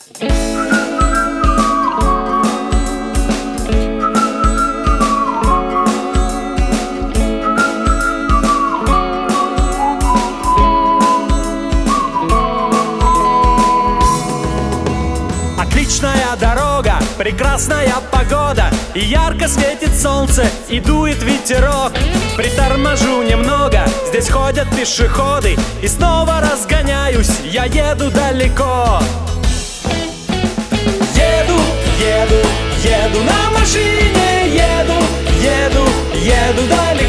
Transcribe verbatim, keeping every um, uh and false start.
Отличная дорога, прекрасная погода, и ярко светит солнце, и дует ветерок. Приторможу немного, здесь ходят пешеходы, и снова разгоняюсь, я еду далеко. Еду, еду, еду на машине, еду, еду, еду далеко.